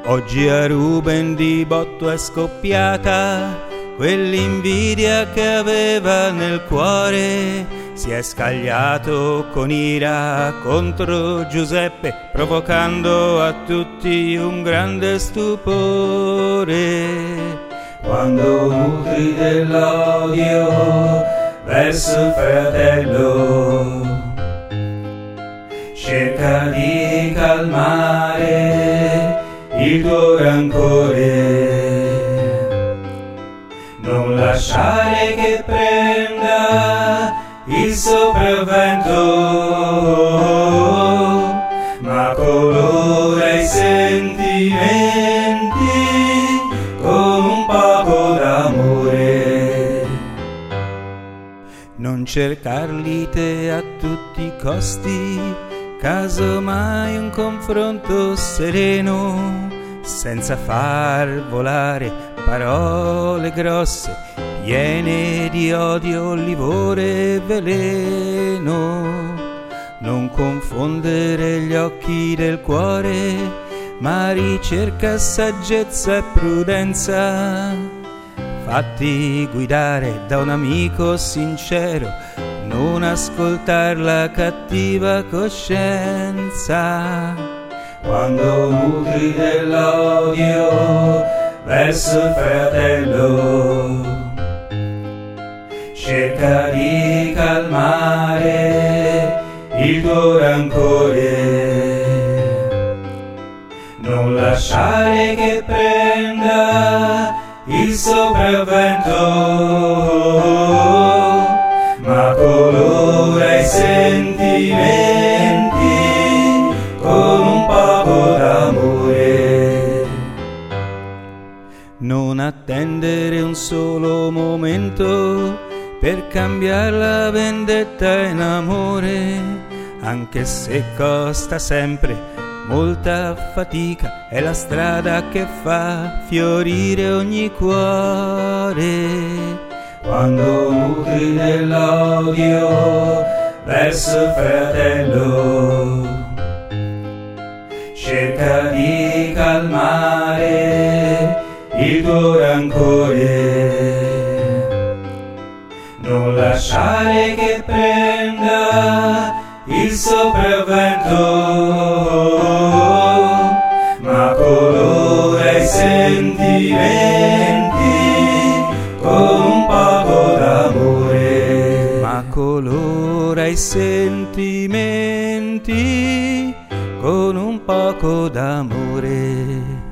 Oggi a Ruben di botto è scoppiata quell'invidia che aveva nel cuore. Si è scagliato con ira contro Giuseppe, provocando a tutti un grande stupore. Quando nutri dell'odio verso il fratello, cerca di calmare il tuo rancore, non lasciare che prenda il sopravvento, ma colora i sentimenti con un poco d'amore. Non cercar lite a tutti i costi, casomai un confronto sereno, senza far volare parole grosse piene di odio, livore e veleno. Non confondere gli occhi del cuore, ma ricerca saggezza e prudenza. Fatti guidare da un amico sincero, non ascoltar la cattiva coscienza. Quando nutri dell'odio verso il fratello, cerca di calmare il tuo rancore, non lasciare che prenda il sopravvento, ma colora i sentimenti con un poco d'amore. Non attendere un solo momento per cambiare la vendetta in amore, anche se costa sempre molta fatica, è la strada che fa fiorire ogni cuore. Quando nutri dell'odio verso il fratello, cerca di calmare il tuo rancore, non lasciare che prenda il sopravvento, ma colora i sentimenti con un poco d'amore. Ma colora i sentimenti con un poco d'amore.